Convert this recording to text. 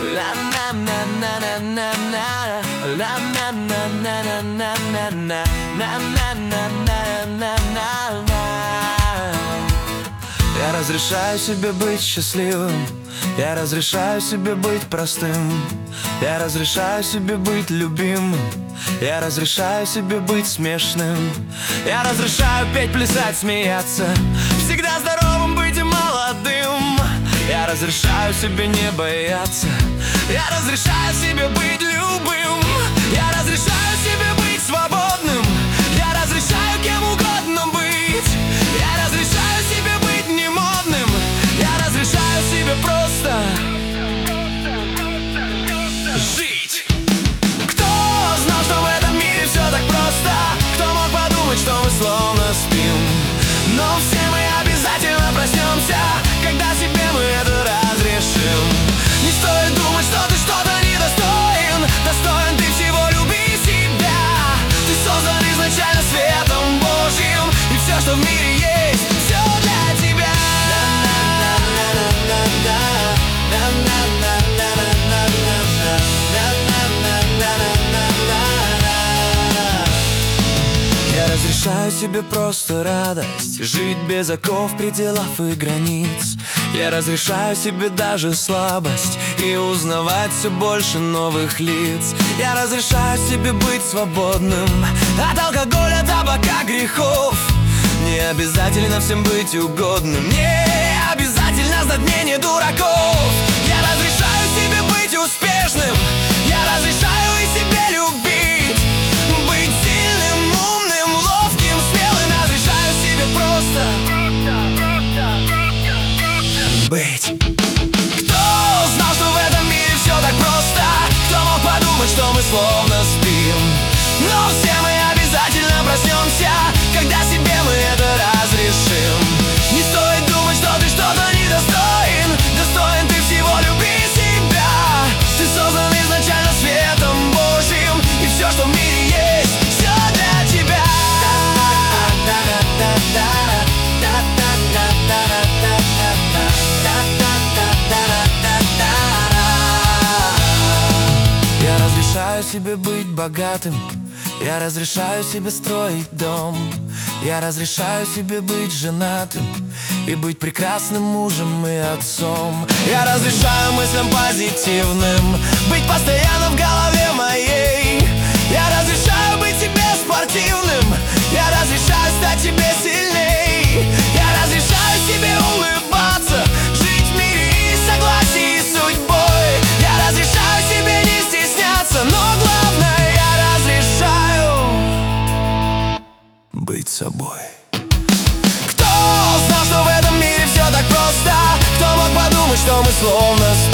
Я разрешаю себе быть счастливым, я разрешаю себе быть простым, я разрешаю себе быть любимым, я разрешаю себе быть смешным, я разрешаю петь, плясать, смеяться, всегда здоровым быть и молодым. Я разрешаю себе не бояться, я разрешаю себе быть любым, я разрешаю себе быть свободным, я разрешаю кем угодно быть, я разрешаю себе быть немодным, я разрешаю себе просто жить. Кто знал, что в этом мире все так просто? Кто мог подумать, что мы словно спим? Но все мы обязательно проснемся, когда себе мы это разрешим. Не стоит думать, что ты что-то недостоин, достоин ты всего, люби себя. Ты создан изначально светом Божьим, и все, что в мире есть, все для тебя. Я разрешаю себе просто радость, жить без оков, пределов и границ. Я разрешаю себе даже слабость и узнавать все больше новых лиц. Я разрешаю себе быть свободным от алкоголя, табака, грехов. Не обязательно всем быть угодным, не обязательно знать мнение дураков. Я разрешаю себе быть успешным, я разрешаю и себе любить, быть сильным, умным, ловким, смелым. Разрешаю себе просто быть. Кто знал, что в этом мире все так просто? Кто мог подумать, что мы словно спим? Но все мы обязательно проснемся, когда себе мы это разрешим. Не стоит думать, что ты что-то недостоин, достоин ты всего, люби себя. Ты создан изначально светом Божьим, и все, что в мире есть, все для тебя. Я разрешаю себе быть богатым, я разрешаю себе строить дом, я разрешаю себе быть женатым и быть прекрасным мужем и отцом. Я разрешаю мыслям позитивным быть постоянно в голове моей. Я разрешаю быть себе спортивным, я разрешаю стать себе сильней. Я разрешаю себе улыбаться, жить в мире и согласии с судьбой. Я разрешаю себе не стесняться, но главное, я разрешаю быть собой. Кто знал, что в этом мире все так просто? Кто мог подумать, что мы словно